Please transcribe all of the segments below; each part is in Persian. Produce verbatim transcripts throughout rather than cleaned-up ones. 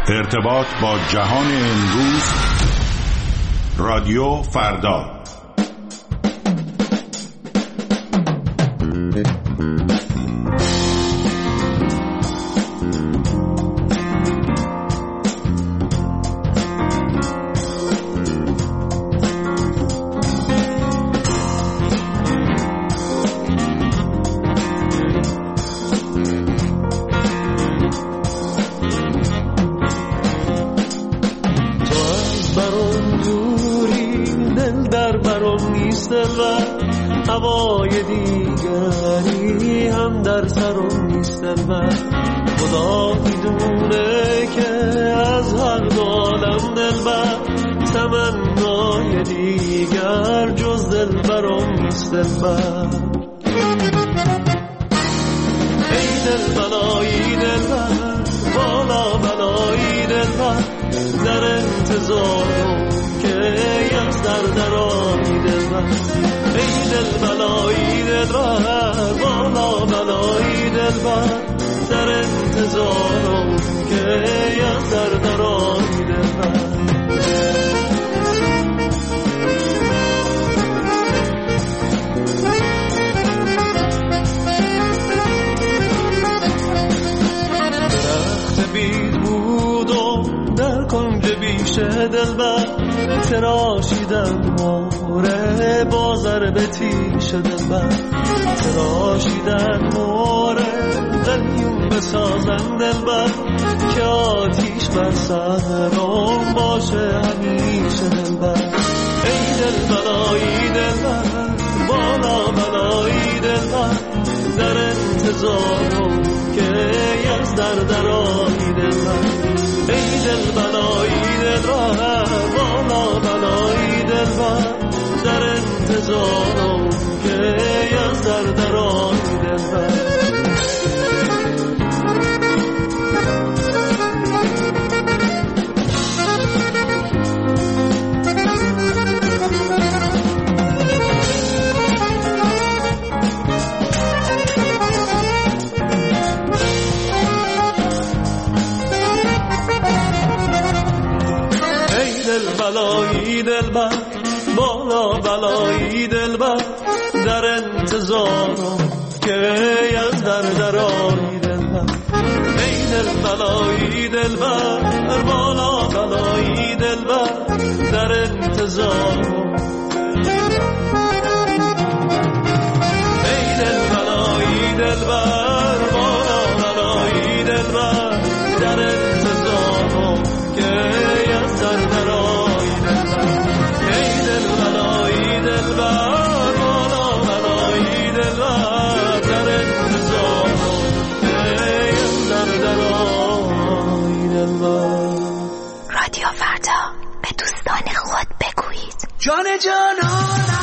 ارتباط با جهان امروز، رادیو فردا. هوای دیگری هم در سرم نیست من. خدا میدونه که از هر دو عالم دلبر تمنای دیگر جز دلبرم نیست من. ای دل بلایی دلبر، بالا بلایی دلبر، در انتظارم که از در درانی دلبر. ای دل بلایی دلبر، بالا بلایی دلبر، در انتظارم که از در درانی دلبر. درخت بید بودم در کنج بیشه دلبر، تراشیدم موره با ضرب تیش دلبر. تراشیدم موره قلیون بسازم دلبر، که آتیش بر سرم باشه همیشه دلبر. ای دل بلایی دلبر، بالا بلایی دلبر، در انتظارم که از در درانی دلبر. ای دل بلایی دلبر، بالا بلایی دلبر، در انتظارم که از در درانی دلبر. بلایی دلبر، بالا بلایی دلبر، در انتظارم که از در درانی دلبر. ای دل بلایی دلبر، بالا بلایی دلبر، در انتظارم. ای دل بلایی دلبر، بالا بلایی دلبر، در انتظارم که از در درانی دلبر. ای دل بلایی دلبر، بالا بلایی دلبر، در انتظارم که از در درانی دلبر. رادیو فردا، به دوستان خود بگویید جان جانانم.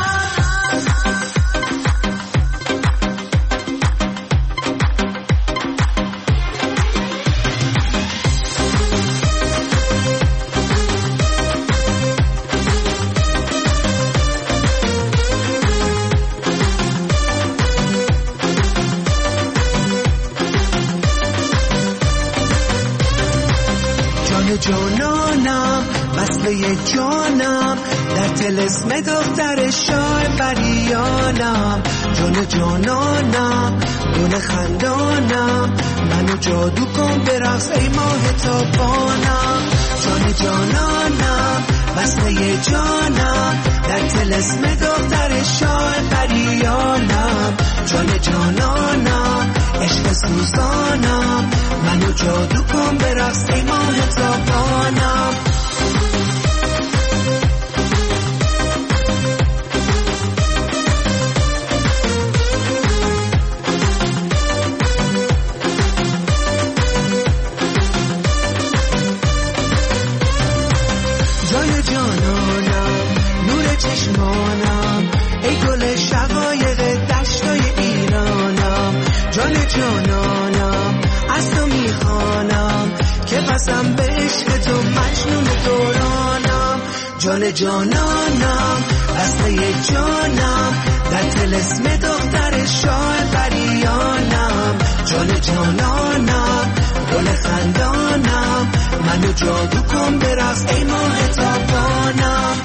جانانم، وصله جانم، در طلسم دختر شاه بریانم. جان جانانم، گل خندانم، منو جادو کن به رقص ای ماه تابانم. جان جانانم، وصله جانم، در طلسم دختر شاه بریانم. جان جانانم، عشق سوزانم، منو جادو کن به رقص ای ماه تابانم. جای جانانم، نور چشمانم، ای گل شقایق دشتای ایرانم. جان جانانم، از تو میخوانم که بسم به عشق تو مجنون دورانم. جان جانانم، وصله جانم، در طلسم دختر شاه بریانم. جان جانانم، گل خندانم، منو جادو کن برقص ای ماه تابانم.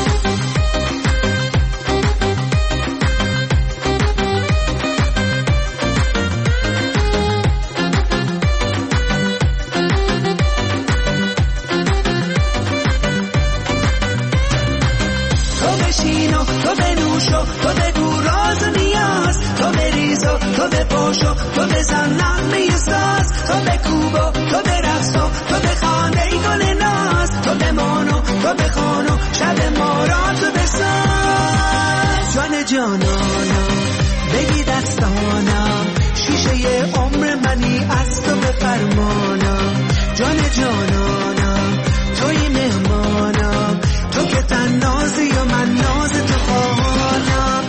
تو بنوشو تو بگو راز و نیاز، تو بریزو تو بپاشو تو بزن نغمه ساز، تو بکوبو تو برقصو تو بخوان ای گل ناز، تو بمانو تو بخوانو شب ما را تو بساز. جان جانانم بگی دستانم، شیشه عمر منی از تو به فرمانم. جان جانانم توی مهمانم، تو که تن نازی و من ناز تو خواهانم.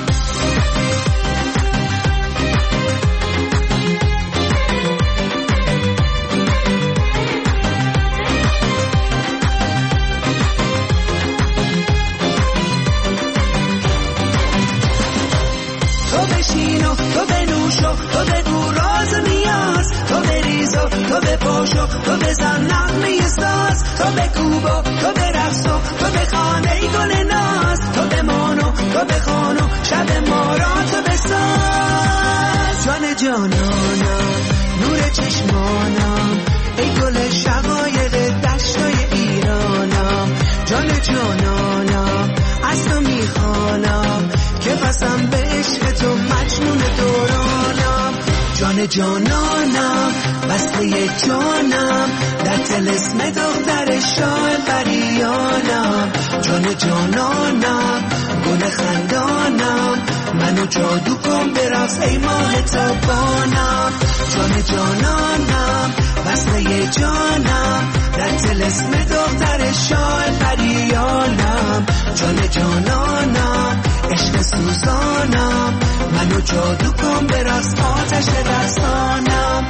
تو بشینو تو بنوشو تو بگو راز نیاز، تو بریزو تو بپاشو تو بزن نغمه ساز، تو بکوبو تو برقصو تو بخوان ای گل ناز، تو بمانو تو بخوانو شب ما را تو بساز. جان جانانم نور چشمانم، ای گل شقایق دشتای ایرانم. جان جانانم از تو میخوانم که قسم به عشق تو مجنون دورانم. جان جانانم بسته جانم، در طلسم دختر شاه بریانم. جان جانانم گل خندانم، منو جادو کن برقص ای ماه تابانم. جان جانانم بسته جانم، در طلسم دختر شاه بریانم. جان جانانم عشق سوزانم، منو جادو کن برقص آتش رقصانم.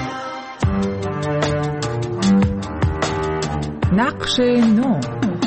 نقش نو.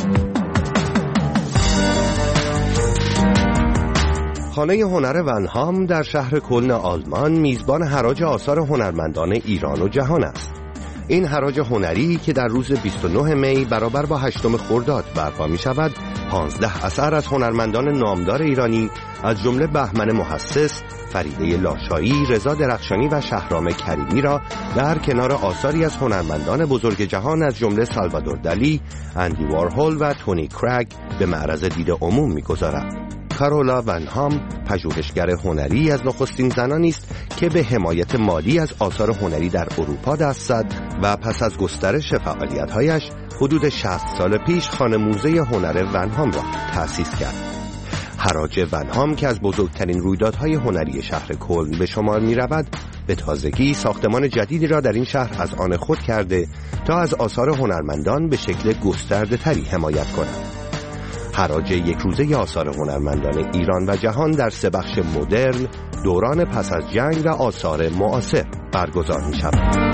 خانه هنر ونهام در شهر کلن آلمان میزبان حراج آثار هنرمندان ایران و جهان است. این حراج هنری که در روز بیست و نه می برابر با هشتم خرداد برپا می شود، پانزده اثر از هنرمندان نامدار ایرانی از جمله بهمن محسس، فریده لاشایی، رضا درخشانی و شهرام کریمی را در کنار آثاری از هنرمندان بزرگ جهان از جمله سالوادور دالی، اندی وارهول و تونی کرگ به معرض دید عموم می‌گذارد. کارولا ونهام پژوهشگر هنری از نخستین زنانی است که به حمایت مالی از آثار هنری در اروپا دست زد و پس از گسترش فعالیت‌هایش حدود شصت سال پیش خانه موزه هنر ونهام را تأسیس کرد. حراج ونهام که از بزرگترین رویدادهای هنری شهر کلن به شمار می رود، به تازگی ساختمان جدیدی را در این شهر از آن خود کرده تا از آثار هنرمندان به شکل گسترده تری حمایت کند. حراج یک روزه آثار هنرمندان ایران و جهان در سه بخش مدرن، دوران پس از جنگ و آثار معاصر برگزار می شود.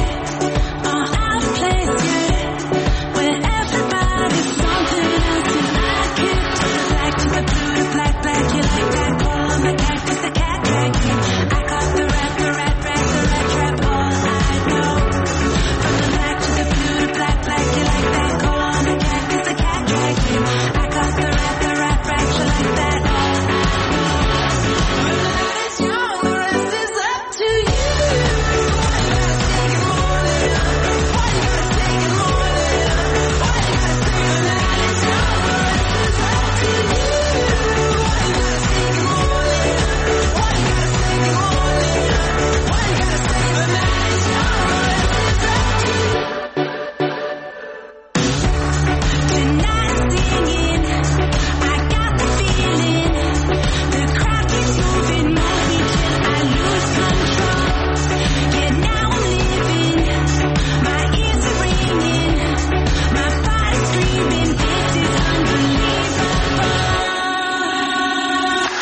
Something else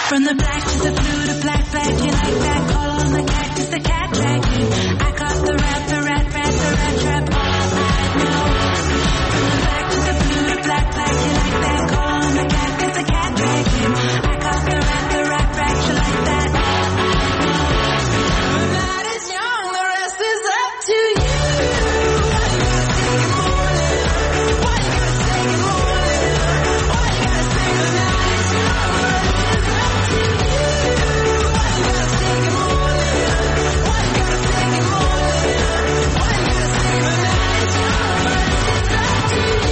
From the black to the blue to black, black, you like that? Call on the cactus, the cat dragon. I caught the rat, the rat, rat, the rat trap. All I know. From the black to the blue to black, black, you like that? Call on the cactus, the cat dragon. I caught the rat, the rat, rat, you like that? All I know. The night is young, the rest is up to you. Why you gotta sing it morning? Why you gotta sing it morning? Why you gotta sing the night is young, the rest is up to you. Why you gotta sing it morning? Why you gotta sing it morning? Why you gotta sing the night is young, the rest is up to you.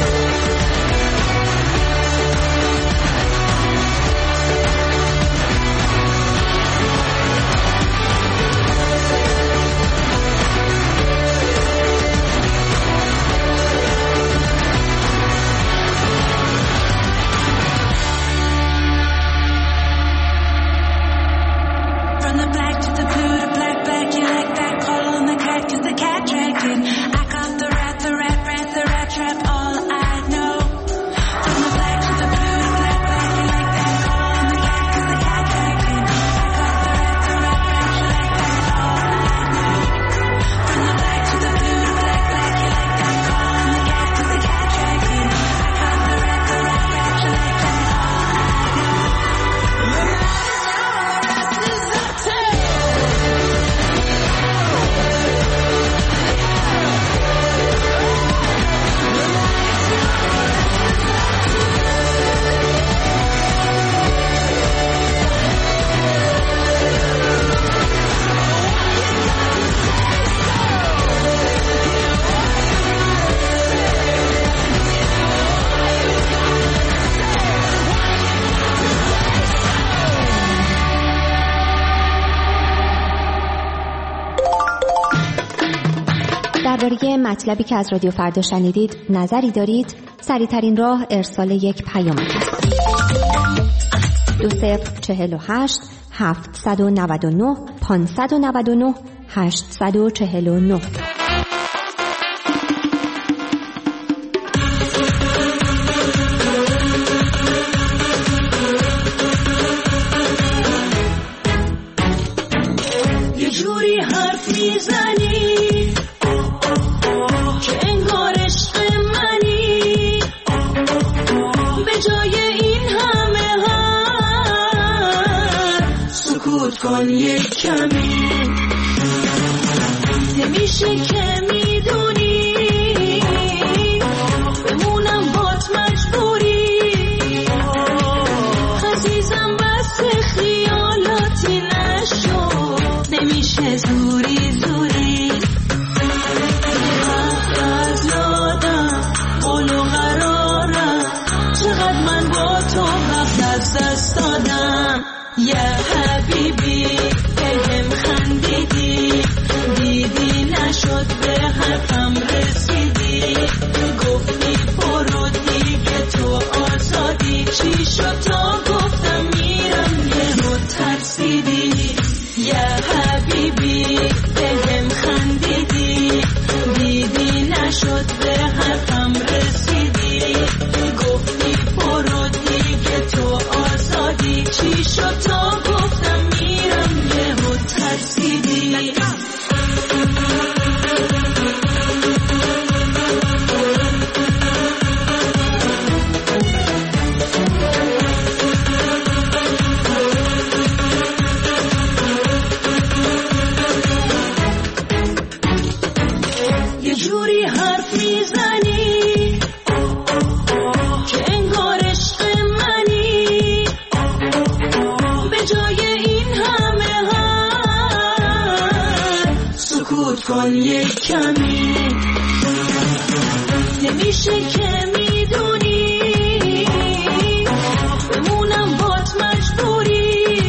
From the black to the blue to black, black, you like that? Call on the cactus, the cat dragon. I caught the rat, the rat, rat, the rat trap. All I know. From the black to the blue to black, black, you like that? Call on the cactus, the cat dragon. I caught the rat, the rat, rat, you like that? All I know. From the black to the blue to black, black, you like that? Call on the cactus, the cat dragon. I caught the rat, the rat, rat, you like that? All I know. The night is young, the rest is up to you. درباره مطلبی که از رادیو فردا شنیدید نظری دارید؟ سریع‌ترین راه ارسال یک پیام است. دو صفر چهل و هشت هفتصد و نود و نه پانصد و نود و نه هشتصد و چهل و نه. یه جوری حرف میزنی که انگار عشق منی، به جای این همه حرف سکوت کن یک کمی. نمیشه که میدونی بمونم بات مجبوری، عزیزم بس خیالاتی نشو، نمیشه زوری زوری. از یادم قول و قرارم، چقدر من با تو وقت از دست دادم. یه حبیبی بهم خندیدی، دیدی نشد به حرفم رسیدی، گفتی برو دیگه تو آزادی، چی شد تا گفتم میرم یهو ترسیدی. یه حبیبی بهم خندیدی، دیدی نشد به حرفم رسیدی، گفتی برو دیگه تو آزادی، چی شد تا گفتم میرم یهو ترسیدی. یه جوری حرف میزنی که انگار عشق منی، به جای این همه حرف سکوت کن یک کمی. نمیشه که میدونی بمونم بات مجبوری،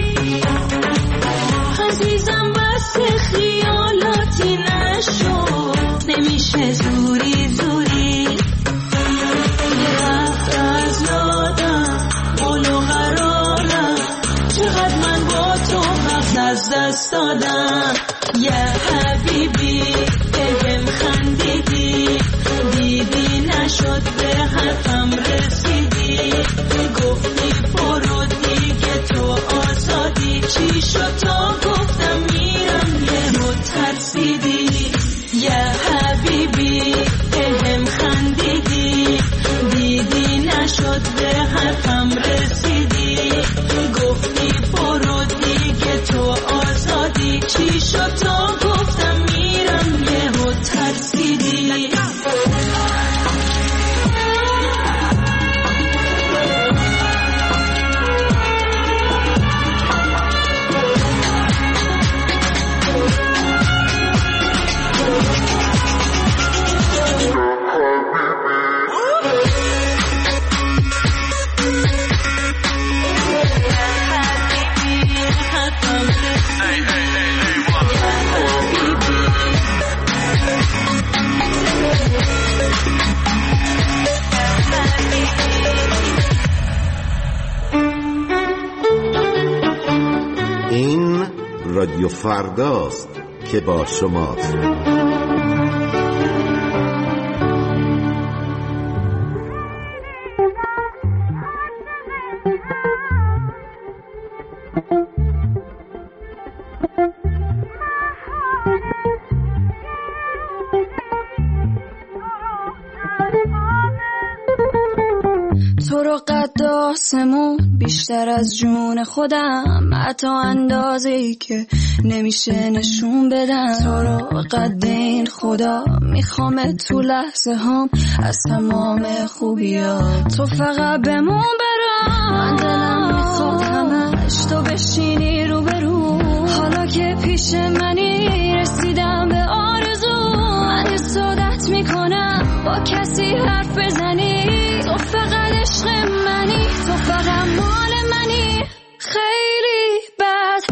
عزیزم بس خیالاتی نشو، نمیشه زوری زوری. رفت از یادم قول و قرارم، چقدر من با تو وقت از دست دادم. یه حبیبی بهم خندیدی، دیدی نشد به حرفم رسیدی، گفتی برو دیگه تو رادیو فرداست که با شماست. تو رو قد آسمون بیشتر از جون خودم، حتی اندازه‌ای که نمیشه نشون بدم. تو رو قد این خدا میخوام تو لحظه هام از تمام خوبیات تو فقط بمون برام. من دلم میخواد همش تو بشینی رو به رو، حالا که پیش منی رسیدم به آرزو. من حسادت میکنم با کسی حرف بزنی، تو فقط عشق منی، تو فقط مال منی. خیلی بد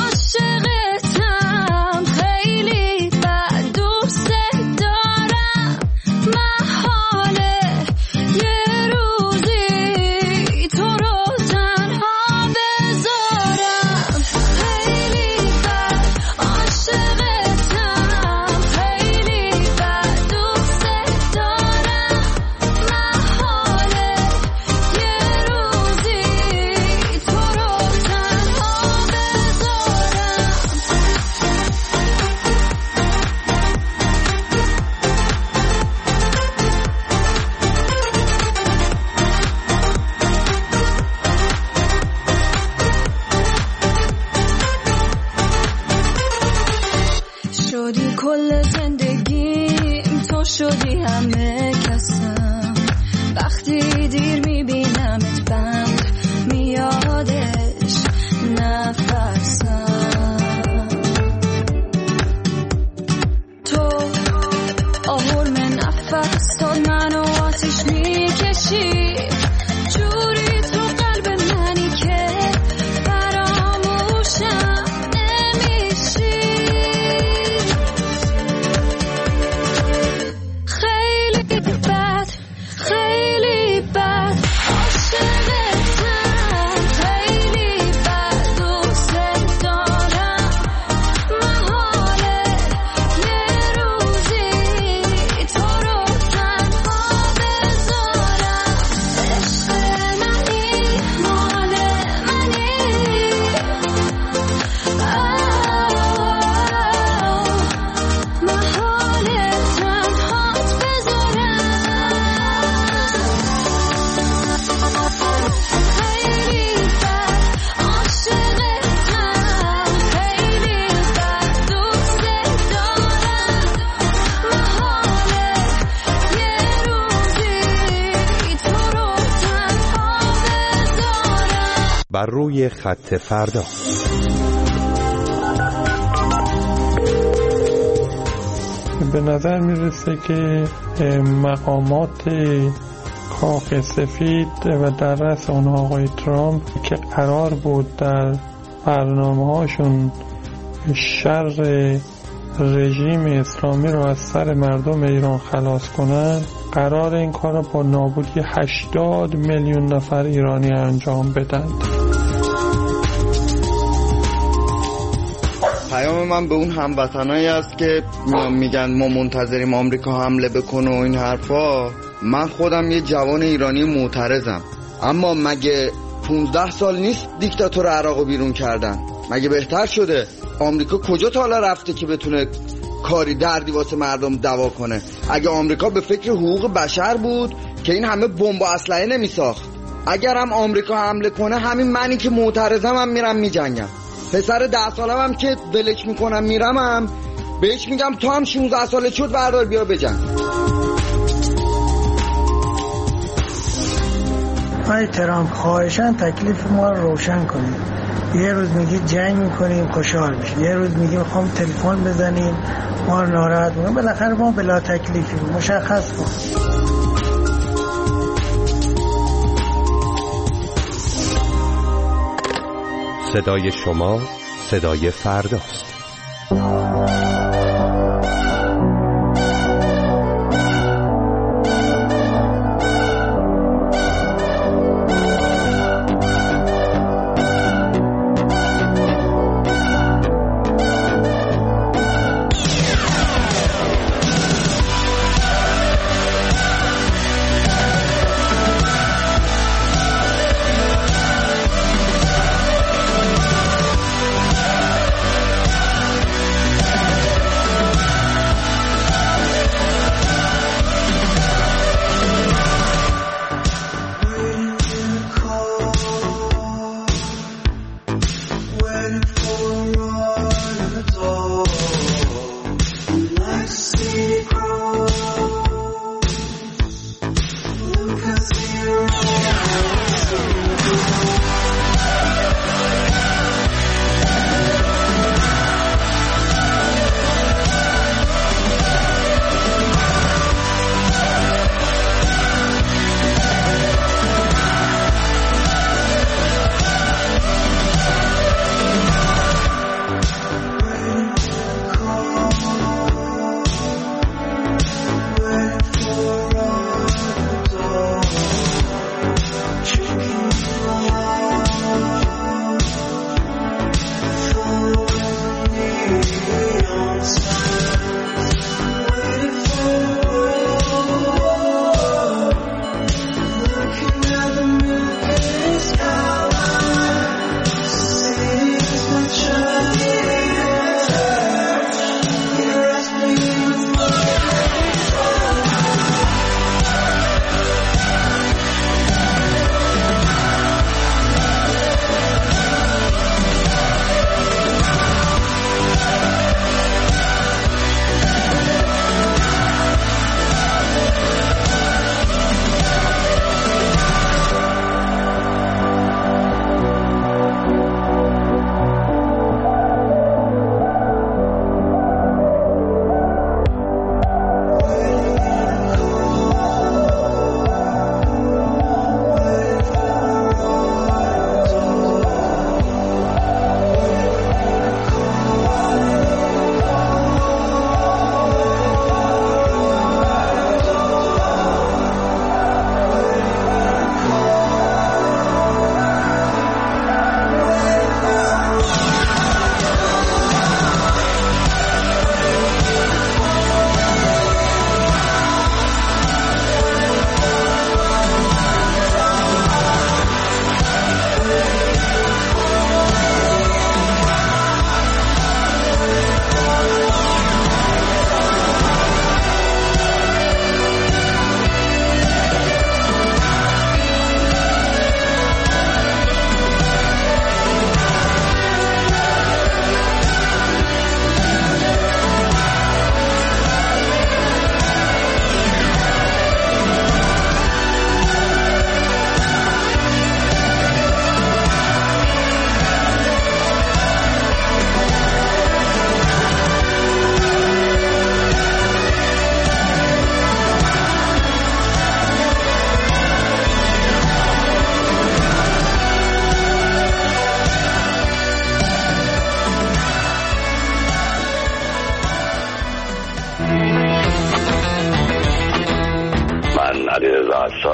عاشقتم، خیلی بد دوست دارم. محاله یه روزی تو رو تنها بذارم. خیلی بد عاشقتم، خیلی بد دوست دارم. محاله یه روزی تو رو تنها بذارم. شدی کل زندگیم، تو شدی همه کسم. وقتی دیر میبینمت بند میادش نفسم. تو آهرم نفس داد منو آتیش میکشی، جوری تو قلب منی که فراموشم نمیشی. خیلی بد، خیلی بد عاشقتم، خیلی بد دوست دارم. محاله یه روزی تو رو تنها بذارم. عشق منی، مال منی. محاله تنهات بذارم. خیلی بد عاشقتم، خیلی بد دوست دارم. محاله یه روزی تو رو تنها بذارم. بر روی خط فردا. به نظر میرسه که مقامات کاخ سفید و در رأس اونها آقای ترامپ که قرار بود در برنامه هاشون شر رژیم اسلامی رو از سر مردم ایران خلاص کنن، قرار این کار رو با نابودی هشتاد میلیون نفر ایرانی انجام بدن. پیام من به اون هموطنایی است که میگن ما منتظریم آمریکا حمله بکنه و این حرفا. من خودم یه جوان ایرانی معترضم، اما مگه پونزده سال نیست دیکتاتور عراقو بیرون کردن؟ مگه بهتر شده؟ آمریکا کجا تا حالا رفته که بتونه کاری دردی واسه مردم دوا کنه؟ اگه آمریکا به فکر حقوق بشر بود که این همه بمب و اسلحه نمیساخت. اگر هم آمریکا حمله کنه، همین منی که معترضم هم میرم میجنگم. پسر ده سالم هم که ولش میکنم میرم هم بهش میگم تو هم شانزده ساله شد بردار بیا بجنگ. آقای ترامپ خواهشاً تکلیف ما رو روشن کنید. یه روز میگی جنگ میکنیم خوشحال میشیم، یه روز میگی میخوام تلفن بزنیم ما رو ناراحت میکنیم. بالاخره ما بلا تکلیفیم، مشخص کن. صدای شما صدای فرداست.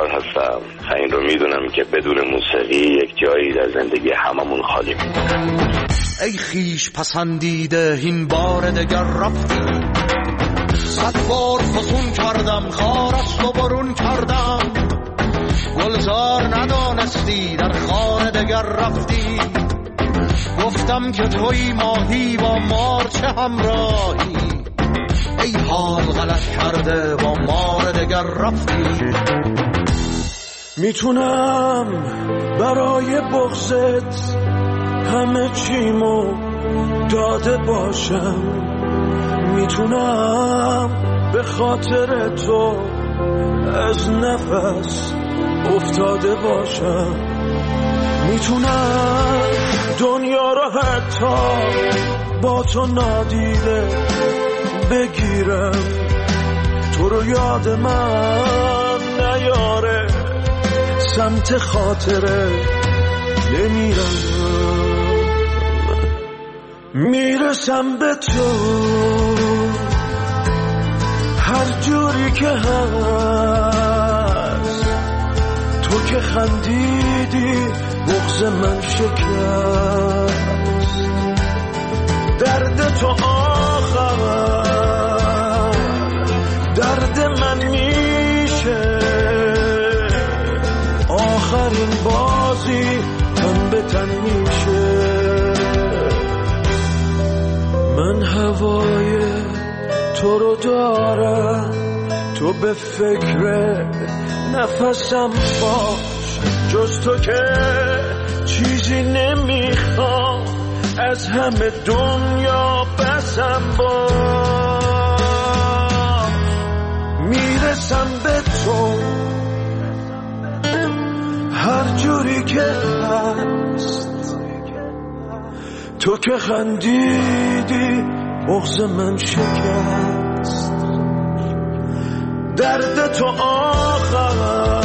نزار هستم. این رو میدونم که بدون موسیقی یک جایی در زندگی هممون خالی میمونه. ای خیش پسندیده این بار دگر رفتی، صد بار فسون کردم خارست و برون کردم، گلزار ندانستی در خار دگر رفتی، گفتم که توی ماهی با مار چه همراهی، ای حال غلط کرده با مار دگر رفتی. میتونم برای بغضت همه چیمو داده باشم، میتونم به خاطر تو از نفس افتاده باشم، میتونم دنیا رو حتی با تو نادیده بگیرم، تو رو یاد من نیاره سمت خاطره نمیرم، میرسم به تو هر جوری که هست، تو که خندیدی بغض من شکست، درد تو آخر درد من میشه، آخرین بازی تن به تن میشه، من هوای تو رو دارم، تو به فکر نفسم باش، جز تو که چیزی نمیخوام از همه دنیا بسم باش، میرسم به تو هر جوری که هست، تو که خندیدی بغض من شکست، درد تو آخر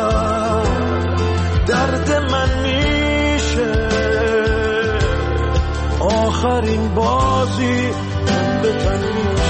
درد من میشه، آخرین بازی تن به تن میشه.